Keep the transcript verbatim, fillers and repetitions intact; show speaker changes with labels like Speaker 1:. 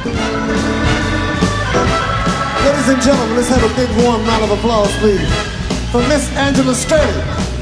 Speaker 1: Ladies and gentlemen, let's have a big warm round of applause, please, for Miss Angela Sturdy.